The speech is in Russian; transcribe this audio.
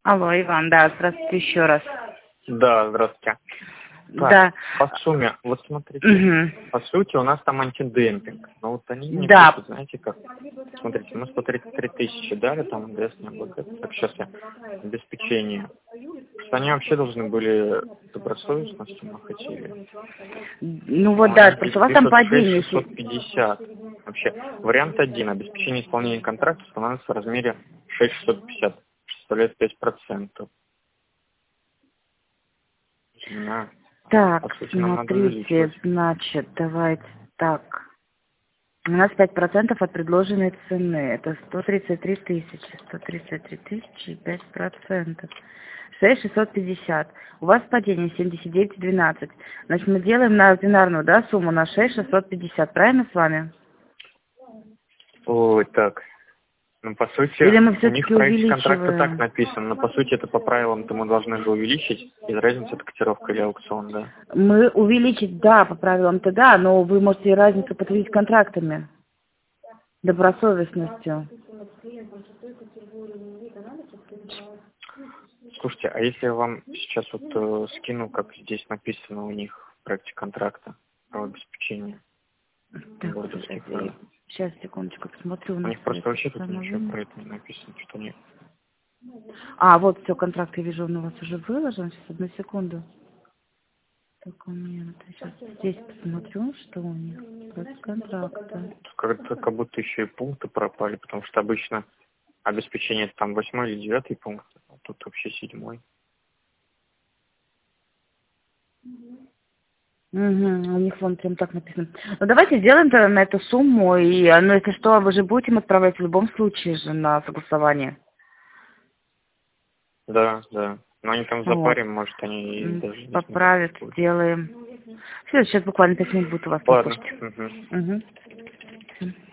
Алло, Иван, да, здравствуйте еще раз. Да, здравствуйте. Так, Да. по сумме, вот смотрите, по сути у нас там антидемпинг, но вот они мне Да. пишут, знаете как, смотрите, мы 133 тысячи дали, там НДС не облагает, так сейчас я, обеспечение, что они вообще должны были добросовестно снимать или... Ну вот да, просто у вас там падение. 650. Вообще, вариант 1, обеспечение исполнения контракта становится в размере 6650, составляет 5%. Да. Так, По сути, нам надо смотрите, увеличивать. значит, давайте так. У нас 5% от предложенной цены. Это 133 тысячи. 133 тысячи и 5%. 6650. У вас падение 79,12. Значит, мы делаем на ординарную, да, сумму на 6650. Правильно с вами? Ой, так. Ну, по сути, Или мы у них в все-таки проекте контракта так увеличиваем? написано, но по сути это по правилам-то мы должны же увеличить, из разницы это котировка или аукцион, да? Мы увеличить, да, по правилам-то да, но вы можете разницу подтвердить контрактами, добросовестностью. Слушайте, а если я вам сейчас вот скину, как здесь написано у них в проекте контракта про обеспечение Так, бордовских прав? сейчас, секундочку, посмотрю. У них просто вообще тут ничего самое... про это не написано, что нет. А, вот все, контракт я вижу, он у вас уже выложен. Сейчас, одну секунду. Документы. Сейчас здесь посмотрю, что у них. Проект контракта. Как будто еще и пункты пропали, потому что обычно обеспечение это там 8-й или 9-й пункт, а тут вообще 7-й. Угу, у них вон прям так написано. Ну давайте сделаем тогда на эту сумму, и, ну если что, вы же будете им отправлять в любом случае же на согласование. Да, да. Но они там в Вот. запаре, может, они и даже не Поправят, смогут. сделаем. Все, сейчас буквально 5 минут будет у вас на Ладно. почте. Угу. Угу.